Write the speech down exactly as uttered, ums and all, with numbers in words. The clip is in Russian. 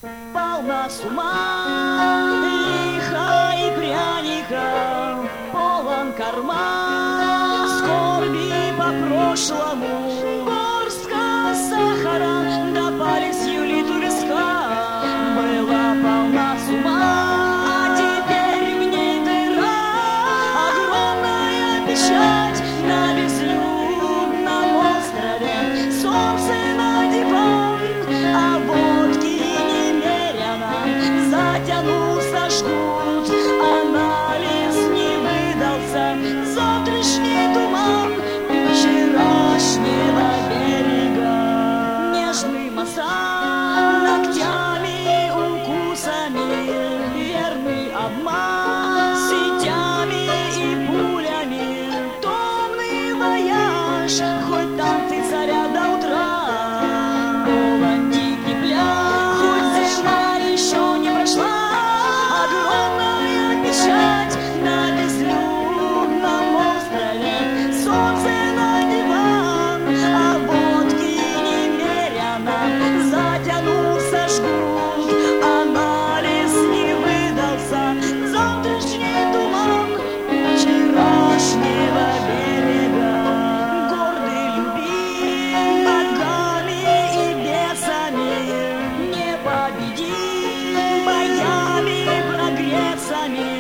полна с ума, лиха и пряника, полон карман скорби по прошлому, горстка сахара да палецью литу виска. Была полна с ума, а теперь в ней дыра, огромная печать на безлюдном острове. Солнце на диван, а водки немерено, затянулся жгут, анализ не выдался, завтрашний туман вчерашнего берега. Нежный массаж ногтями, укусами, верный обман сетями и пулями, томный вояж, хоть там ты царя до утра, полон дикий пляж, хоть зима еще не прошла, огромная печать на безлюдном острове. Солнце на диван, а водки немерено, затянулся жгут, анализ не выдался, завтрашний туман вчерашнего берега. Гордый любим богами и бесами, непобедим боями прогрессами.